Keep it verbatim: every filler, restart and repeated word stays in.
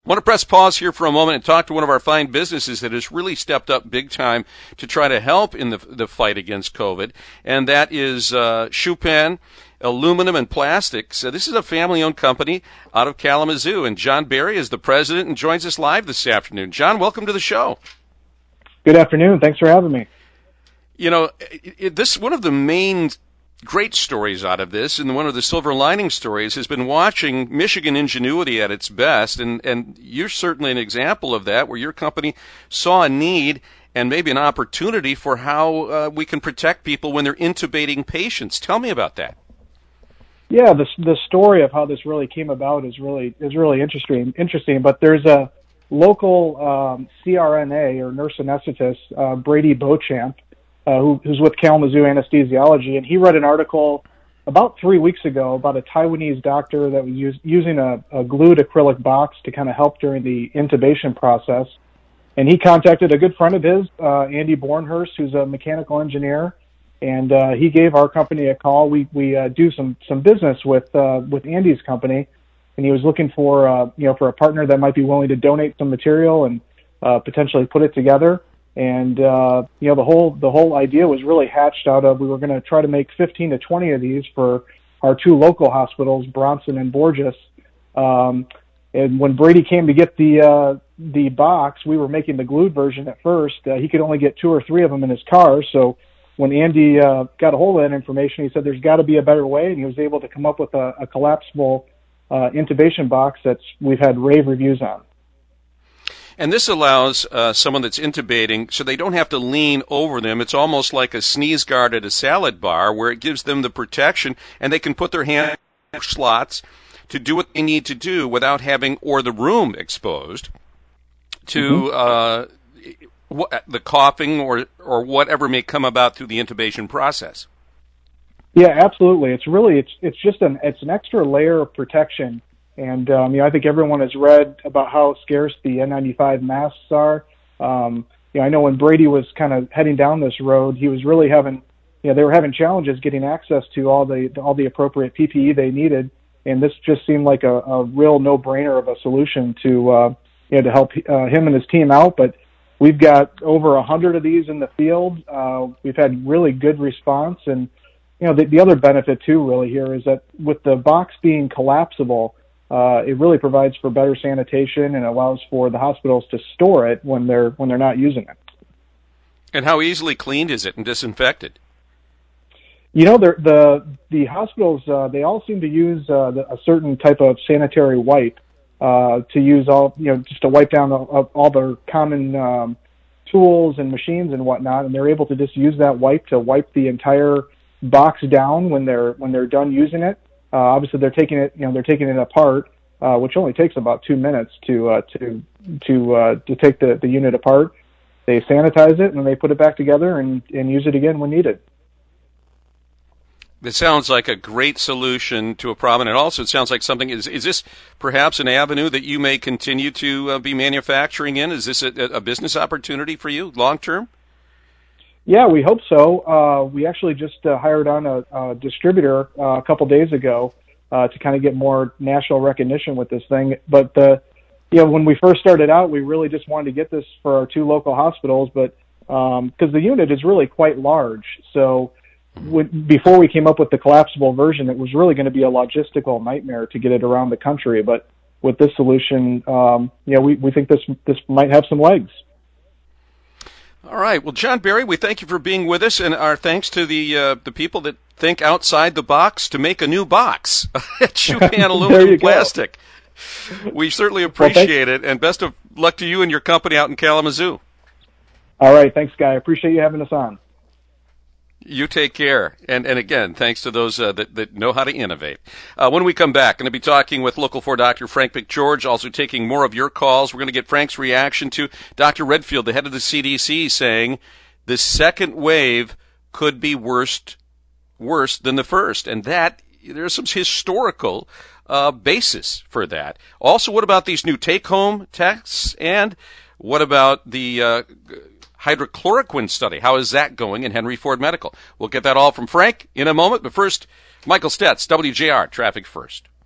want to press pause here for a moment and talk to one of our fine businesses that has really stepped up big time to try to help in the the fight against COVID, and that is uh, Schupan Aluminum and Plastics. Uh, this is a family-owned company out of Kalamazoo, and John Berry is the president and joins us live this afternoon. John, welcome to the show. Good afternoon. Thanks for having me. You know, it, it, this one of the main great stories out of this, and one of the silver lining stories, has been watching Michigan ingenuity at its best, and, and you're certainly an example of that, where your company saw a need and maybe an opportunity for how uh, we can protect people when they're intubating patients. Tell me about that. Yeah, the the story of how this really came about is really is really interesting. Interesting, but there's a local um, C R N A or nurse anesthetist, uh, Brady Beauchamp, uh, who, who's with Kalamazoo Anesthesiology, and he read an article about three weeks ago about a Taiwanese doctor that was use, using a, a glued acrylic box to kind of help during the intubation process. And he contacted a good friend of his, uh, Andy Bornhurst, who's a mechanical engineer. And uh, he gave our company a call. We we uh, do some some business with uh, with Andy's company, and he was looking for uh, you know for a partner that might be willing to donate some material and uh, potentially put it together. And uh, you know the whole the whole idea was really hatched out of we were going to try to make fifteen to twenty of these for our two local hospitals, Bronson and Borgess. Um, and when Brady came to get the uh, the box, we were making the glued version at first. Uh, he could only get two or three of them in his car, so. When Andy uh, got a hold of that information, he said there's got to be a better way, and he was able to come up with a, a collapsible uh, intubation box that's we've had rave reviews on. And this allows uh, someone that's intubating, so they don't have to lean over them. It's almost like a sneeze guard at a salad bar, where it gives them the protection, and they can put their hand in slots to do what they need to do without having or the room exposed to. Mm-hmm. Uh, the coughing or or whatever may come about through the intubation process. Yeah, absolutely. It's really it's it's just an it's an extra layer of protection, and um, you know I think everyone has read about how scarce the N ninety-five masks are. Um, you know I know when Brady was kind of heading down this road, he was really having you know they were having challenges getting access to all the all the appropriate P P E they needed, and this just seemed like a, a real no-brainer of a solution to uh, you know to help uh, him and his team out, but. We've got over a hundred of these in the field. Uh, we've had really good response, and you know the, the other benefit too, really here is that with the box being collapsible, uh, it really provides for better sanitation and allows for the hospitals to store it when they're when they're not using it. And how easily cleaned is it and disinfected? You know, the the the hospitals uh, they all seem to use uh, the, a certain type of sanitary wipe. Uh, to use all, you know, just to wipe down all, all their common um, tools and machines and whatnot, and they're able to just use that wipe to wipe the entire box down when they're when they're done using it. Uh, obviously, they're taking it, you know, they're taking it apart, uh, which only takes about two minutes to uh, to to uh, to take the, the unit apart. They sanitize it and then they put it back together and, and use it again when needed. It sounds like a great solution to a problem, and also it sounds like something, is is this perhaps an avenue that you may continue to uh, be manufacturing in? Is this a, a business opportunity for you long term? Yeah, we hope so. Uh, we actually just uh, hired on a, a distributor uh, a couple days ago uh, to kind of get more national recognition with this thing. But the, you know, when we first started out, we really just wanted to get this for our two local hospitals, but because um, the unit is really quite large, so. When, before we came up with the collapsible version, it was really going to be a logistical nightmare to get it around the country. But with this solution, um, you know, we, we think this this might have some legs. All right. Well, John Berry, we thank you for being with us, and our thanks to the uh, the people that think outside the box to make a new box at Schupan Aluminum Plastic. We certainly appreciate well, it, and best of luck to you and your company out in Kalamazoo. All right. Thanks, Guy. I appreciate you having us on. You take care. And and again, thanks to those uh, that, that know how to innovate. Uh, when we come back, going to be talking with Local four Doctor Frank McGeorge, also taking more of your calls. We're going to get Frank's reaction to Doctor Redfield, the head of the C D C, saying the second wave could be worse, worse than the first. And that, there's some historical uh, basis for that. Also, what about these new take-home tests? And what about the uh, hydrochloroquine study? How is that going in Henry Ford Medical? We'll get that all from Frank in a moment. But first, Michael Stetz, W J R, Traffic First.